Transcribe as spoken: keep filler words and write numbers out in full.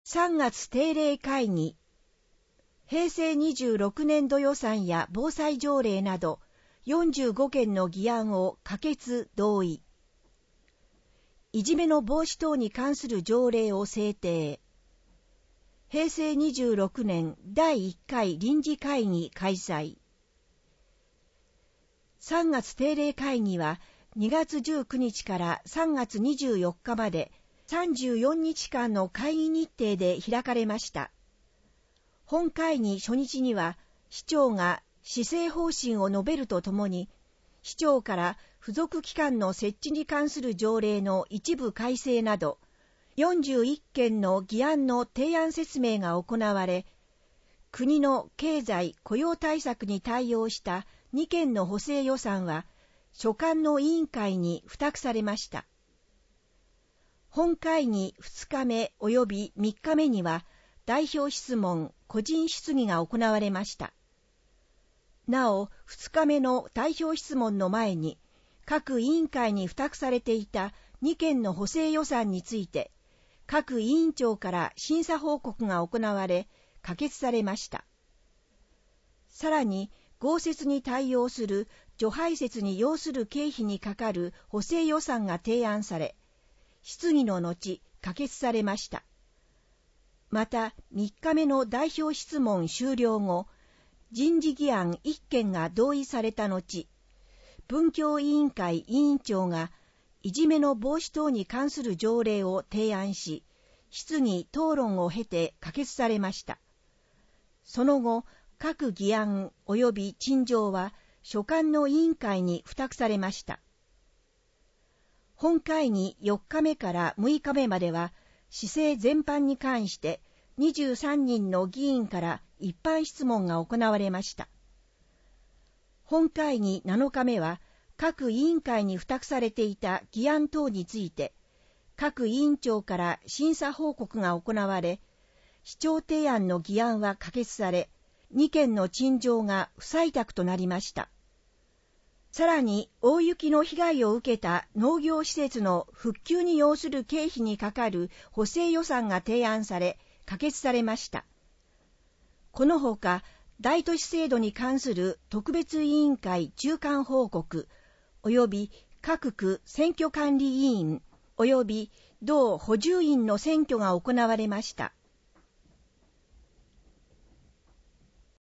さんがつ定例会議、へいせいにじゅうろくねんど予算や防災条例などよんじゅうごけんの議案を可決・同意。いじめの防止等に関する条例を制定。へいせいにじゅうろくねんだいいっかい臨時会議開催。さんがつ定例会議はにがつじゅうくにちからさんがつにじゅうよっかまでさんじゅうよっかんの会議日程で開かれました。本会議初日には市長が施政方針を述べるとともに、市長から付属機関の設置に関する条例の一部改正など、よんじゅういっけんの議案の提案説明が行われ、国の経済・雇用対策に対応したにけんの補正予算は、所管の委員会に付託されました。本会議ふつかめ及びみっかめには、代表質問・個人質疑が行われました。なお、ふつかめの代表質問の前に、各委員会に付託されていたにけんの補正予算について、各委員長から審査報告が行われ、可決されました。さらに、豪雪に対応する除排雪に要する経費にかかる補正予算が提案され、質疑の後、可決されました。また、みっかめの代表質問終了後、人事議案いっけんが同意された後、文教委員会委員長がいじめの防止等に関する条例を提案し、質疑討論を経て可決されました。その後、各議案及び陳情は所管の委員会に付託されました。本会議よっかめからむいかめまでは、市政全般に関してにじゅうさんにんの議員から一般質問が行われました。本会議なのかめは、各委員会に付託されていた議案等について、各委員長から審査報告が行われ、市長提案の議案は可決され、にけんの陳情が不採択となりました。さらに、大雪の被害を受けた農業施設の復旧に要する経費にかかる補正予算が提案され、可決されました。このほか、大都市制度に関する特別委員会中間報告、及び各区選挙管理委員、及び同補充員の選挙が行われました。